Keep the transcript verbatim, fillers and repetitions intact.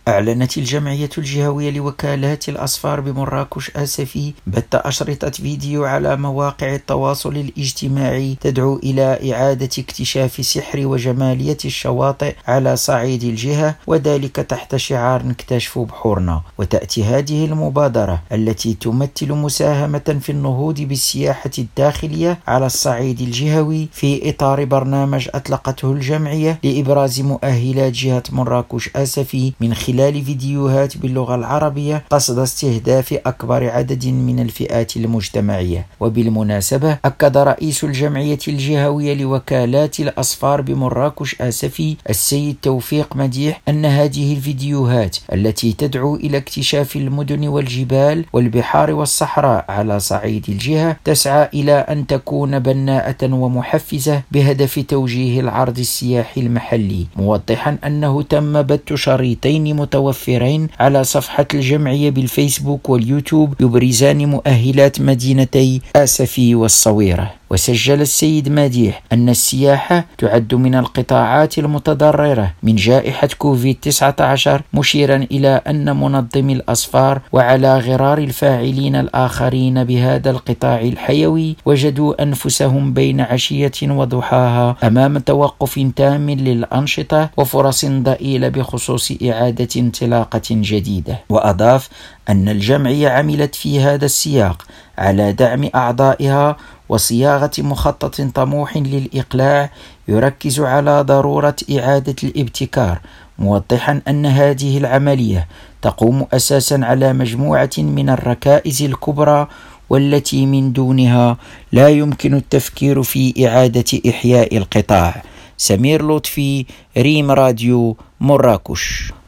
أعلنت الجمعية الجهوية لوكالات الأصفار بمراكش آسفي بث أشرطة فيديو على مواقع التواصل الاجتماعي تدعو إلى إعادة اكتشاف سحر وجمالية الشواطئ على صعيد الجهة، وذلك تحت شعار نكتشف بحورنا. وتأتي هذه المبادرة التي تمثل مساهمة في النهوض بالسياحة الداخلية على الصعيد الجهوي في إطار برنامج أطلقته الجمعية لإبراز مؤهلات جهة مراكش آسفي من خلال فيديوهات باللغة العربية قصد استهداف أكبر عدد من الفئات المجتمعية. وبالمناسبة أكد رئيس الجمعية الجهوية لوكالات الأصفار بمراكش آسفي السيد توفيق مديح أن هذه الفيديوهات التي تدعو إلى اكتشاف المدن والجبال والبحار والصحراء على صعيد الجهة تسعى إلى أن تكون بناءة ومحفزة بهدف توجيه العرض السياحي المحلي، موضحا أنه تم بث شريطين متوفرين على صفحة الجمعية بالفيسبوك واليوتيوب يبرزان مؤهلات مدينتي آسفي والصويرة. وسجل السيد مديح أن السياحة تعد من القطاعات المتضررة من جائحة كوفيد تسعة عشر، مشيرا إلى أن منظمي الأصفار وعلى غرار الفاعلين الآخرين بهذا القطاع الحيوي وجدوا أنفسهم بين عشية وضحاها أمام توقف تام للأنشطة وفرص ضئيلة بخصوص إعادة انطلاقة جديدة. وأضاف أن الجمعية عملت في هذا السياق على دعم أعضائها وصياغة مخطط طموح للإقلاع يركز على ضرورة إعادة الابتكار، موضحا أن هذه العملية تقوم أساسا على مجموعة من الركائز الكبرى والتي من دونها لا يمكن التفكير في إعادة إحياء القطاع. سمير لطفي، ريم راديو، مراكش.